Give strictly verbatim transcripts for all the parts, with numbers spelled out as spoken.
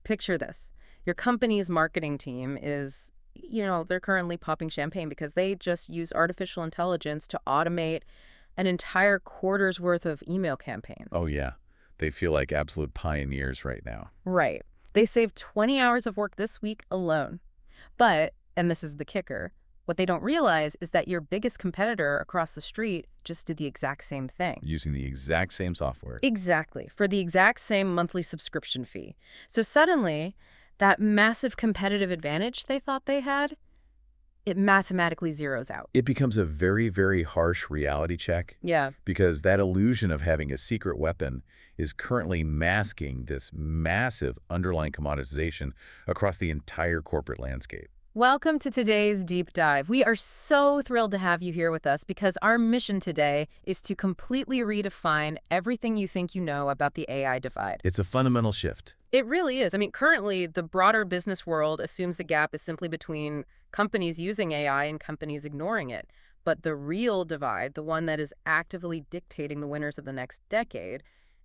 picture this. Your company's marketing team is, you know, they're currently popping champagne because they just use artificial intelligence to automate an entire quarter's worth of email campaigns. Oh, yeah. They feel like absolute pioneers right now. Right. They saved twenty hours of work this week alone. But, and this is the kicker, what they don't realize is that your biggest competitor across the street just did the exact same thing. Using the exact same software. Exactly, for the exact same monthly subscription fee. So suddenly, that massive competitive advantage they thought they had, it mathematically zeroes out. It becomes a very, very harsh reality check. Yeah. Because that illusion of having a secret weapon is currently masking this massive underlying commoditization across the entire corporate landscape. Welcome to today's deep dive. We are so thrilled to have you here with us because our mission today is to completely redefine everything you think you know about the A I divide. It's a fundamental shift. It really is. I mean, currently, the broader business world assumes the gap is simply between companies using A I and companies ignoring it. But the real divide, the one that is actively dictating the winners of the next decade,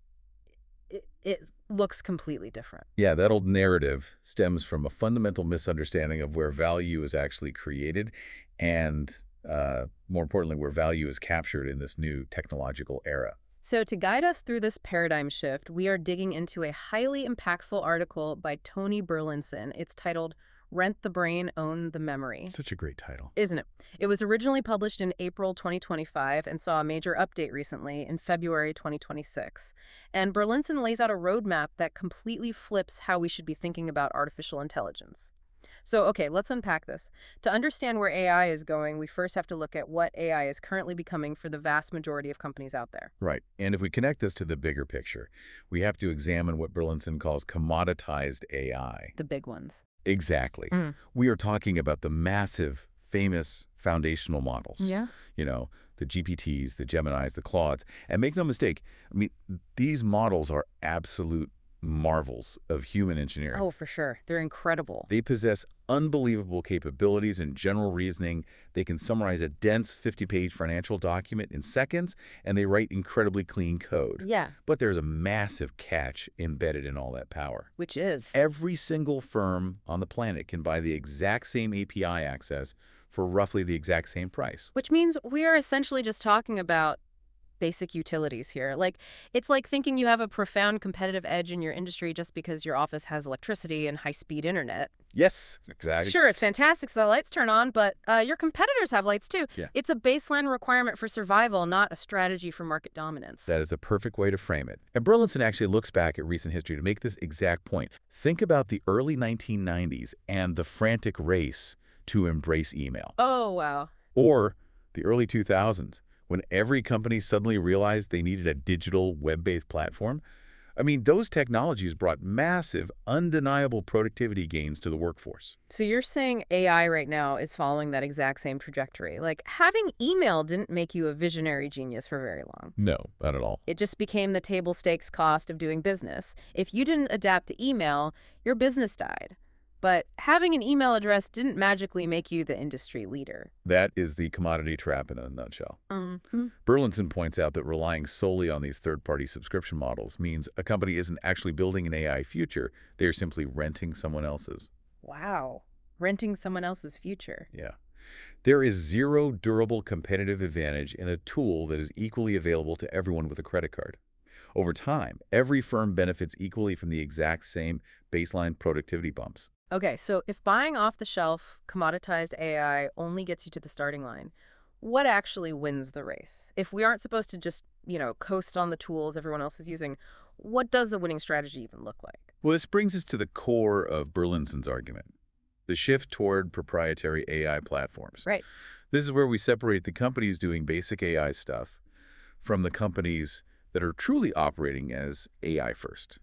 it, it looks completely different. Yeah, that old narrative stems from a fundamental misunderstanding of where value is actually created and, uh, more importantly, where value is captured in this new technological era. So to guide us through this paradigm shift, we are digging into a highly impactful article by Tony Burlinson. It's titled Rent the Brain, Own the Memory. Such a great title. Isn't it? It was originally published in April twenty twenty-five and saw a major update recently in February twenty twenty-six. And Burlinson lays out a roadmap that completely flips how we should be thinking about artificial intelligence. So, okay, let's unpack this. To understand where A I is going, we first have to look at what A I is currently becoming for the vast majority of companies out there. Right. And if we connect this to the bigger picture, we have to examine what Burlinson calls commoditized A I. The big ones. Exactly. Mm. We are talking about the massive, famous foundational models. Yeah. You know, the G P Ts, the Geminis, the Claudes. And make no mistake, I mean, these models are absolute marvels of human engineering. Oh, for sure. They're incredible. They possess unbelievable capabilities in general reasoning. They can summarize a dense fifty-page financial document in seconds, and they write incredibly clean code. Yeah. But there's a massive catch embedded in all that power. Which is? Every single firm on the planet can buy the exact same A P I access for roughly the exact same price. Which means we are essentially just talking about basic utilities here. Like, it's like thinking you have a profound competitive edge in your industry just because your office has electricity and high-speed internet. Yes, exactly. Sure, it's fantastic so the lights turn on, but uh, your competitors have lights too. Yeah. It's a baseline requirement for survival, not a strategy for market dominance. That is the perfect way to frame it. And Burlinson actually looks back at recent history to make this exact point. Think about the early nineteen nineties and the frantic race to embrace email. Oh, wow. Or the early two thousands, when every company suddenly realized they needed a digital web-based platform. I mean, those technologies brought massive, undeniable productivity gains to the workforce. So you're saying A I right now is following that exact same trajectory. Like, having email didn't make you a visionary genius for very long. No, not at all. It just became the table stakes cost of doing business. If you didn't adapt to email, your business died. But having an email address didn't magically make you the industry leader. That is the commodity trap in a nutshell. Mm-hmm. Burlinson points out that relying solely on these third-party subscription models means a company isn't actually building an A I future. They are simply renting someone else's. Wow. Renting someone else's future. Yeah. There is zero durable competitive advantage in a tool that is equally available to everyone with a credit card. Over time, every firm benefits equally from the exact same baseline productivity bumps. Okay, so if buying off-the-shelf, commoditized A I only gets you to the starting line, what actually wins the race? If we aren't supposed to just, you know, coast on the tools everyone else is using, what does a winning strategy even look like? Well, this brings us to the core of Burlinson's argument, the shift toward proprietary A I platforms. Right. This is where we separate the companies doing basic A I stuff from the companies that are truly operating as A I first.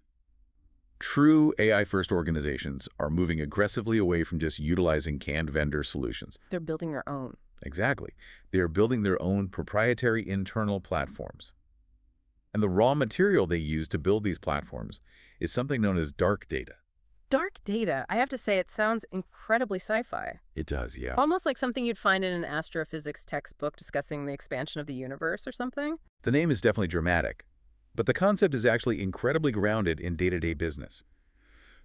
True A I-first organizations are moving aggressively away from just utilizing canned vendor solutions. They're building their own. Exactly. They are building their own proprietary internal platforms. And the raw material they use to build these platforms is something known as dark data. Dark data. I have to say, it sounds incredibly sci-fi. It does, yeah. Almost like something you'd find in an astrophysics textbook discussing the expansion of the universe or something. The name is definitely dramatic, but the concept is actually incredibly grounded in day-to-day business.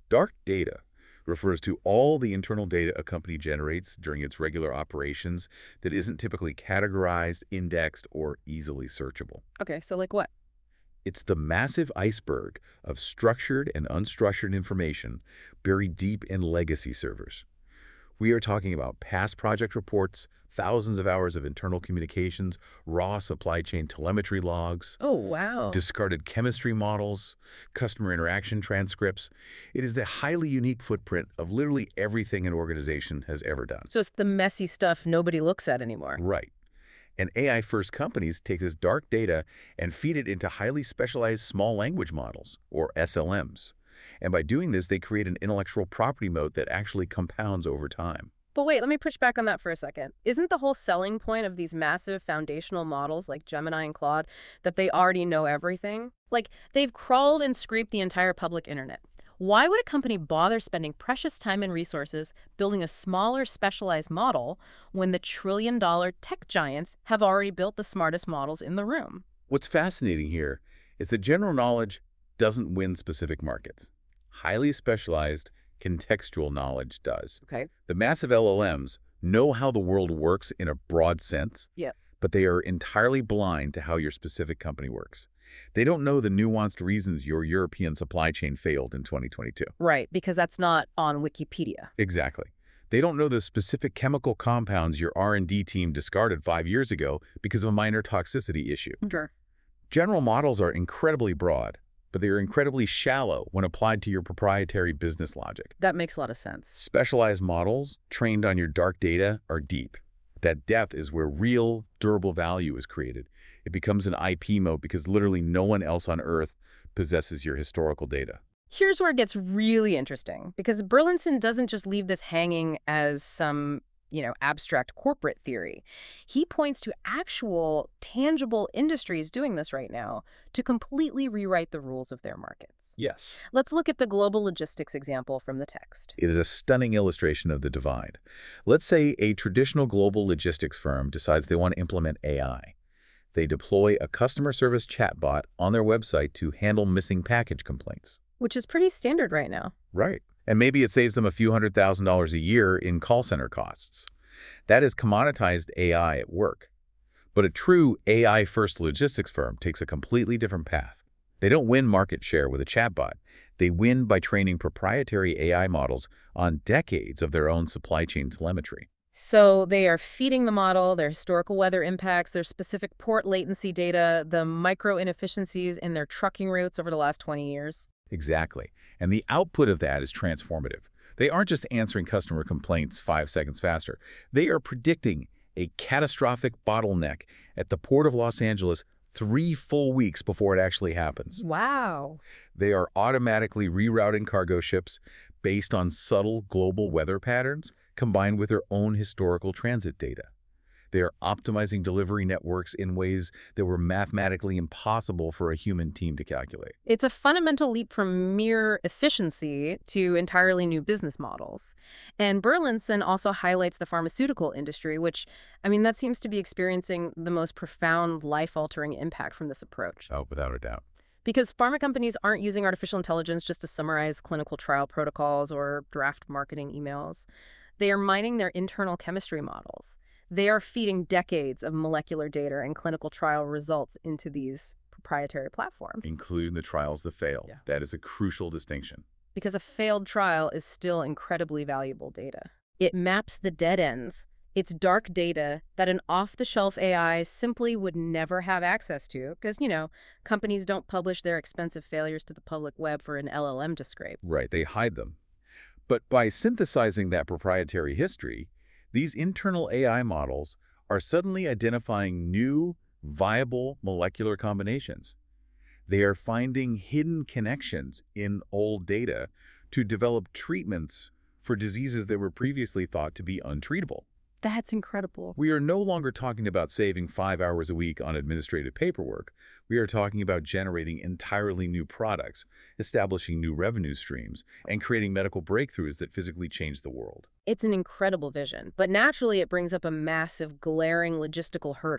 Dark data refers to all the internal data a company generates during its regular operations that isn't typically categorized, indexed, or easily searchable. Okay, so like what? It's the massive iceberg of structured and unstructured information buried deep in legacy servers. We are talking about past project reports, thousands of hours of internal communications, raw supply chain telemetry logs, Oh, wow. discarded chemistry models, customer interaction transcripts. It is the highly unique footprint of literally everything an organization has ever done. So it's the messy stuff nobody looks at anymore. Right. And A I-first companies take this dark data and feed it into highly specialized small language models, or S L Ms. And by doing this, they create an intellectual property moat that actually compounds over time. But wait, let me push back on that for a second. Isn't the whole selling point of these massive foundational models like Gemini and Claude that they already know everything? Like, they've crawled and scraped the entire public internet. Why would a company bother spending precious time and resources building a smaller, specialized model when the trillion-dollar tech giants have already built the smartest models in the room? What's fascinating here is that general knowledge doesn't win specific markets. Highly specialized, contextual knowledge does. Okay. The massive L L Ms know how the world works in a broad sense, Yep. but they are entirely blind to how your specific company works. They don't know the nuanced reasons your European supply chain failed in twenty twenty-two. Right, because that's not on Wikipedia. Exactly. They don't know the specific chemical compounds your R and D team discarded five years ago because of a minor toxicity issue. Sure. General models are incredibly broad, but they are incredibly shallow when applied to your proprietary business logic. That makes a lot of sense. Specialized models trained on your dark data are deep. That depth is where real, durable value is created. It becomes an I P moat because literally no one else on Earth possesses your historical data. Here's where it gets really interesting, because Burlinson doesn't just leave this hanging as some, you know, abstract corporate theory. He points to actual, tangible industries doing this right now to completely rewrite the rules of their markets. Yes. Let's look at the global logistics example from the text. It is a stunning illustration of the divide. Let's say a traditional global logistics firm decides they want to implement A I. They deploy a customer service chatbot on their website to handle missing package complaints. Which is pretty standard right now. Right. And maybe it saves them a few hundred thousand dollars a year in call center costs. That is commoditized A I at work. But a true A I-first logistics firm takes a completely different path. They don't win market share with a chatbot. They win by training proprietary A I models on decades of their own supply chain telemetry. So they are feeding the model their historical weather impacts, their specific port latency data, the micro inefficiencies in their trucking routes over the last twenty years. Exactly. And the output of that is transformative. They aren't just answering customer complaints five seconds faster. They are predicting a catastrophic bottleneck at the Port of Los Angeles three full weeks before it actually happens. Wow. They are automatically rerouting cargo ships based on subtle global weather patterns combined with their own historical transit data. They are optimizing delivery networks in ways that were mathematically impossible for a human team to calculate. It's a fundamental leap from mere efficiency to entirely new business models. And Burlinson also highlights the pharmaceutical industry, which, I mean, that seems to be experiencing the most profound life-altering impact from this approach. Oh, without a doubt. Because pharma companies aren't using artificial intelligence just to summarize clinical trial protocols or draft marketing emails. They are mining their internal chemistry models. They are feeding decades of molecular data and clinical trial results into these proprietary platforms. Including the trials that fail. Yeah. That is a crucial distinction. Because a failed trial is still incredibly valuable data. It maps the dead ends. It's dark data that an off-the-shelf A I simply would never have access to because, you know, companies don't publish their expensive failures to the public web for an L L M to scrape. Right, they hide them. But by synthesizing that proprietary history, these internal A I models are suddenly identifying new, viable molecular combinations. They are finding hidden connections in old data to develop treatments for diseases that were previously thought to be untreatable. That's incredible. We are no longer talking about saving five hours a week on administrative paperwork. We are talking about generating entirely new products, establishing new revenue streams, and creating medical breakthroughs that physically change the world. It's an incredible vision, but naturally it brings up a massive, glaring logistical hurdle.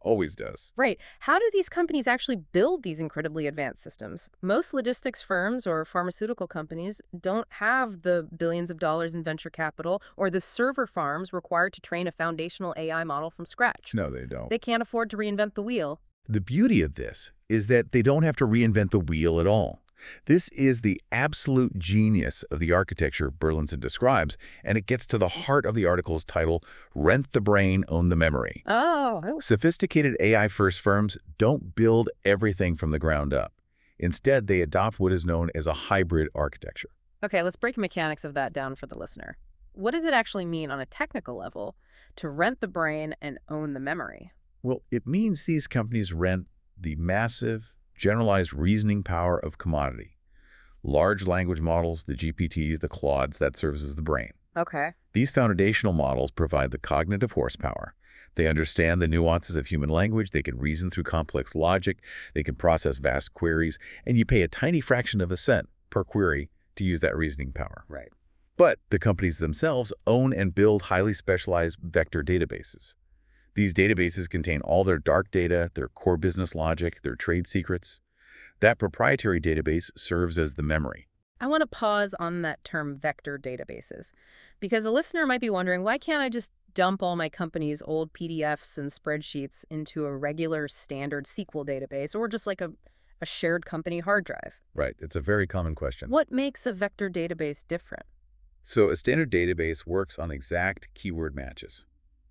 Always does. Right. How do these companies actually build these incredibly advanced systems? Most logistics firms or pharmaceutical companies don't have the billions of dollars in venture capital or the server farms required to train a foundational A I model from scratch. No, they don't. They can't afford to reinvent the wheel. The beauty of this is that they don't have to reinvent the wheel at all. This is the absolute genius of the architecture Berlinson describes, and it gets to the heart of the article's title, Rent the Brain, Own the Memory. Oh, Sophisticated A I-first firms don't build everything from the ground up. Instead, they adopt what is known as a hybrid architecture. okay. Let's break the mechanics of that down for the listener. What does it actually mean on a technical level to rent the brain and own the memory? Well, it means these companies rent the massive, generalized reasoning power of commodity. Large language models, the G P Ts, the Claudes, that serves as the brain. Okay. These foundational models provide the cognitive horsepower. They understand the nuances of human language, they can reason through complex logic, they can process vast queries, and you pay a tiny fraction of a cent per query to use that reasoning power. Right. But the companies themselves own and build highly specialized vector databases. These databases contain all their dark data, their core business logic, their trade secrets. That proprietary database serves as the memory. I want to pause on that term vector databases because a listener might be wondering, why can't I just dump all my company's old P D Fs and spreadsheets into a regular standard S Q L database or just like a, a shared company hard drive? Right, it's a very common question. What makes a vector database different? So a standard database works on exact keyword matches.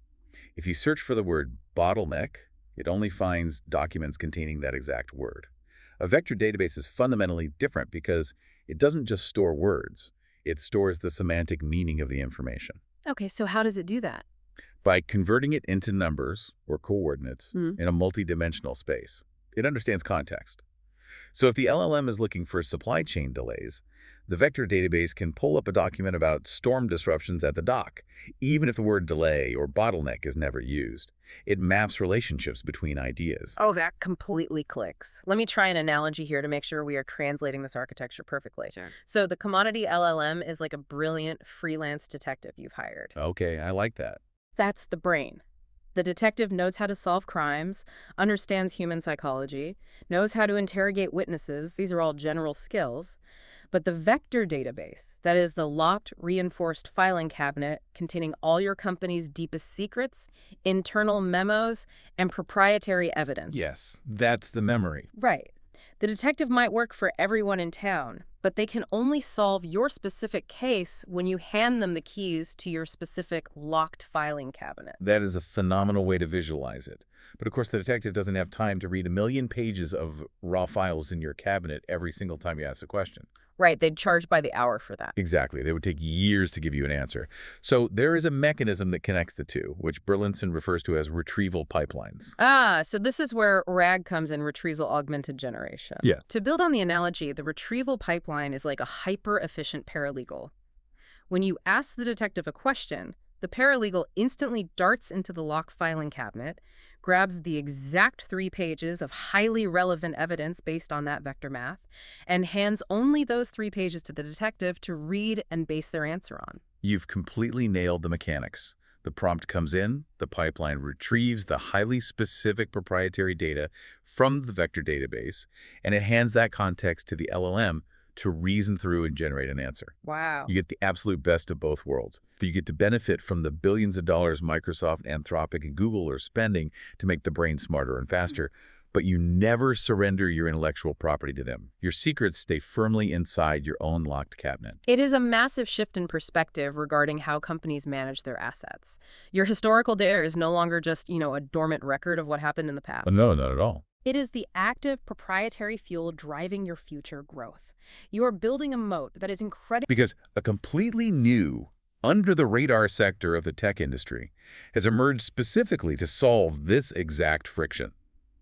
If you search for the word bottleneck, it only finds documents containing that exact word. A vector database is fundamentally different because it doesn't just store words, it stores the semantic meaning of the information. Okay, so how does it do that? By converting it into numbers or coordinates Hmm. in a multidimensional space, it understands context. So if the L L M is looking for supply chain delays, the vector database can pull up a document about storm disruptions at the dock, even if the word delay or bottleneck is never used. It maps relationships between ideas. Oh, that completely clicks. Let me try an analogy here to make sure we are translating this architecture perfectly. Sure. So the commodity L L M is like a brilliant freelance detective you've hired. Okay, I like that. That's the brain. The detective knows how to solve crimes, understands human psychology, knows how to interrogate witnesses. These are all general skills. But the vector database, that is the locked, reinforced filing cabinet containing all your company's deepest secrets, internal memos, and proprietary evidence. Yes, that's the memory. Right. The detective might work for everyone in town, but they can only solve your specific case when you hand them the keys to your specific locked filing cabinet. That is a phenomenal way to visualize it. But of course, the detective doesn't have time to read a million pages of raw files in your cabinet every single time you ask a question. Right, they'd charge by the hour for that. Exactly. They would take years to give you an answer. So there is a mechanism that connects the two, which Berlinson refers to as retrieval pipelines. Ah, so this is where RAG comes in, retrieval augmented generation. Yeah. To build on the analogy, the retrieval pipeline is like a hyper-efficient paralegal. When you ask the detective a question, the paralegal instantly darts into the locked filing cabinet, grabs the exact three pages of highly relevant evidence based on that vector math, and hands only those three pages to the detective to read and base their answer on. You've completely nailed the mechanics. The prompt comes in, the pipeline retrieves the highly specific proprietary data from the vector database, and it hands that context to the L L M to reason through and generate an answer. Wow. You get the absolute best of both worlds. You get to benefit from the billions of dollars Microsoft, Anthropic, and Google are spending to make the brain smarter and faster, but you never surrender your intellectual property to them. Your secrets stay firmly inside your own locked cabinet. It is a massive shift in perspective regarding how companies manage their assets. Your historical data is no longer just, you know, a dormant record of what happened in the past. No, not at all. It is the active proprietary fuel driving your future growth. You are building a moat that is incredible. Because a completely new, under-the-radar sector of the tech industry has emerged specifically to solve this exact friction.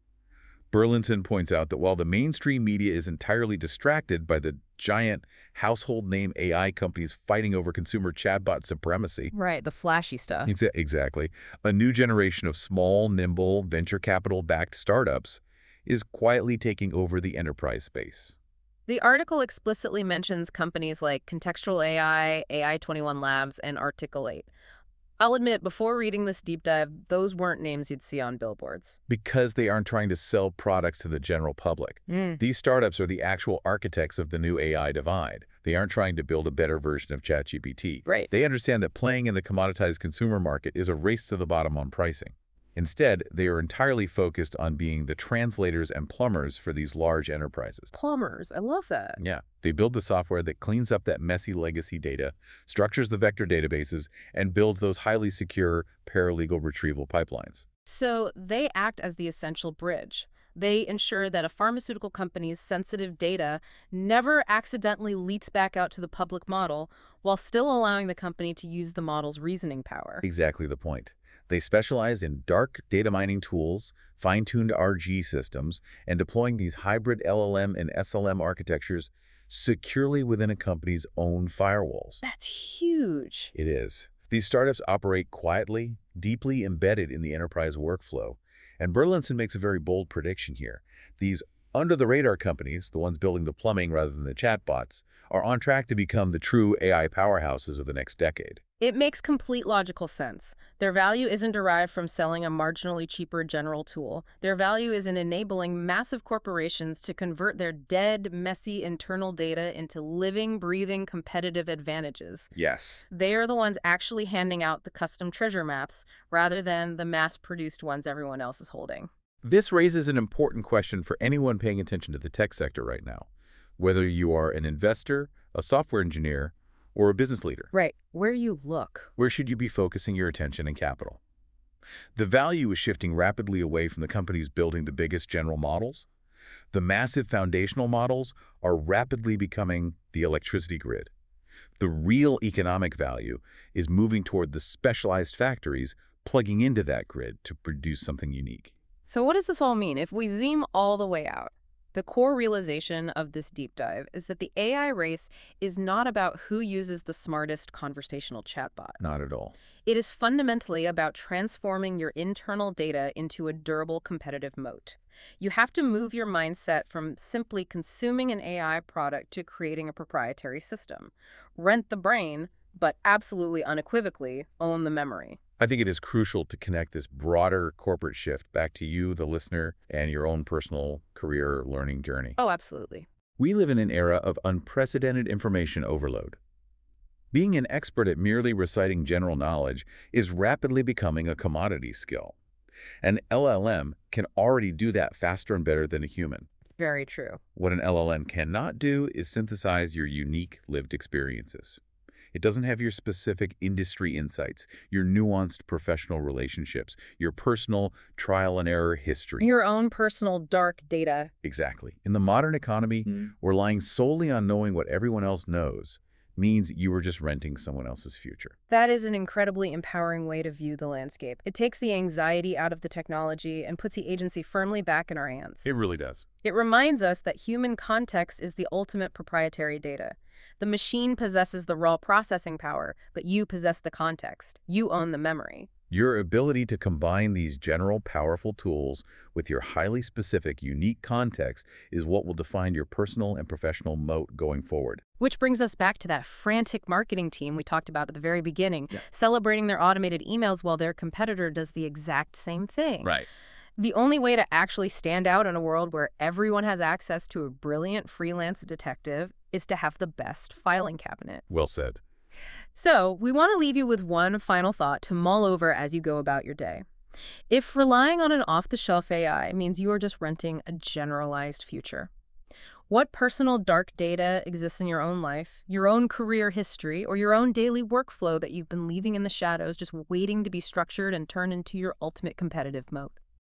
Berlinson points out that while the mainstream media is entirely distracted by the giant household name A I companies fighting over consumer chatbot supremacy, Right, the flashy stuff. Exa- exactly, a new generation of small, nimble, venture capital-backed startups is quietly taking over the enterprise space. The article explicitly mentions companies like Contextual A I, A I twenty-one Labs, and Articulate. I'll admit, before reading this deep dive, those weren't names you'd see on billboards. Because they aren't trying to sell products to the general public. Mm. These startups are the actual architects of the new A I divide. They aren't trying to build a better version of ChatGPT. Right. They understand that playing in the commoditized consumer market is a race to the bottom on pricing. Instead, they are entirely focused on being the translators and plumbers for these large enterprises. Plumbers, I love that. Yeah, they build the software that cleans up that messy legacy data, structures the vector databases, and builds those highly secure paralegal retrieval pipelines. So they act as the essential bridge. They ensure that a pharmaceutical company's sensitive data never accidentally leaks back out to the public model while still allowing the company to use the model's reasoning power. Exactly the point. They specialize in dark data mining tools, fine-tuned R G systems, and deploying these hybrid L L M and S L M architectures securely within a company's own firewalls. That's huge. It is. These startups operate quietly, deeply embedded in the enterprise workflow. And Berlinson makes a very bold prediction here. These under-the-radar companies, the ones building the plumbing rather than the chatbots, are on track to become the true A I powerhouses of the next decade. It makes complete logical sense. Their value isn't derived from selling a marginally cheaper general tool. Their value is in enabling massive corporations to convert their dead, messy internal data into living, breathing, competitive advantages. Yes. They are the ones actually handing out the custom treasure maps rather than the mass-produced ones everyone else is holding. This raises an important question for anyone paying attention to the tech sector right now, whether you are an investor, a software engineer, or a business leader. Right. Where you look. Where should you be focusing your attention and capital? The value is shifting rapidly away from the companies building the biggest general models. The massive foundational models are rapidly becoming the electricity grid. The real economic value is moving toward the specialized factories plugging into that grid to produce something unique. So what does this all mean? If we zoom all the way out, the core realization of this deep dive is that the A I race is not about who uses the smartest conversational chatbot. Not at all. It is fundamentally about transforming your internal data into a durable competitive moat. You have to move your mindset from simply consuming an A I product to creating a proprietary system. Rent the brain, but absolutely unequivocally own the memory. I think it is crucial to connect this broader corporate shift back to you, the listener, and your own personal career learning journey. Oh, absolutely. We live in an era of unprecedented information overload. Being an expert at merely reciting general knowledge is rapidly becoming a commodity skill. An L L M can already do that faster and better than a human. Very true. What an L L M cannot do is synthesize your unique lived experiences. It doesn't have your specific industry insights, your nuanced professional relationships, your personal trial and error history. Your own personal dark data. Exactly. In the modern economy, Mm. relying solely on knowing what everyone else knows means you are just renting someone else's future. That is an incredibly empowering way to view the landscape. It takes the anxiety out of the technology and puts the agency firmly back in our hands. It really does. It reminds us that human context is the ultimate proprietary data. The machine possesses the raw processing power, but you possess the context. You own the memory. Your ability to combine these general, powerful tools with your highly specific, unique context is what will define your personal and professional moat going forward. Which brings us back to that frantic marketing team we talked about at the very beginning, Yeah. celebrating their automated emails while their competitor does the exact same thing. Right. The only way to actually stand out in a world where everyone has access to a brilliant freelance detective is to have the best filing cabinet. Well said. So, we want to leave you with one final thought to mull over as you go about your day. If relying on an off-the-shelf A I means you are just renting a generalized future, what personal dark data exists in your own life, your own career history, or your own daily workflow that you've been leaving in the shadows just waiting to be structured and turned into your ultimate competitive moat?